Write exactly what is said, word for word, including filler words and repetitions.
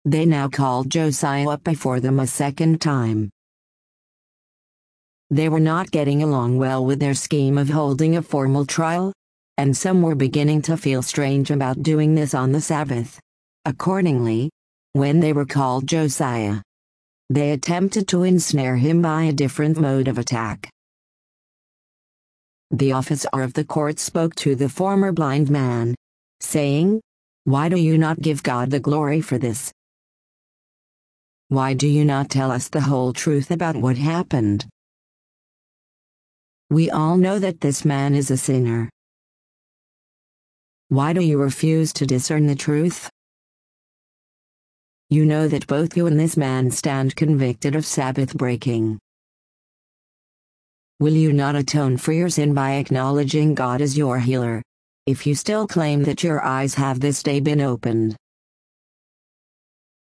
They now called Josiah up before them a second time. They were not getting along well with their scheme of holding a formal trial, and some were beginning to feel strange about doing this on the Sabbath. Accordingly, when they recalled Josiah, they attempted to ensnare him by a different mode of attack. The officer of the court spoke to the former blind man, saying, "Why do you not give God the glory for this? Why do you not tell us the whole truth about what happened? We all know that this man is a sinner. Why do you refuse to discern the truth? You know that both you and this man stand convicted of Sabbath breaking. Will you not atone for your sin by acknowledging God as your healer, if you still claim that your eyes have this day been opened?"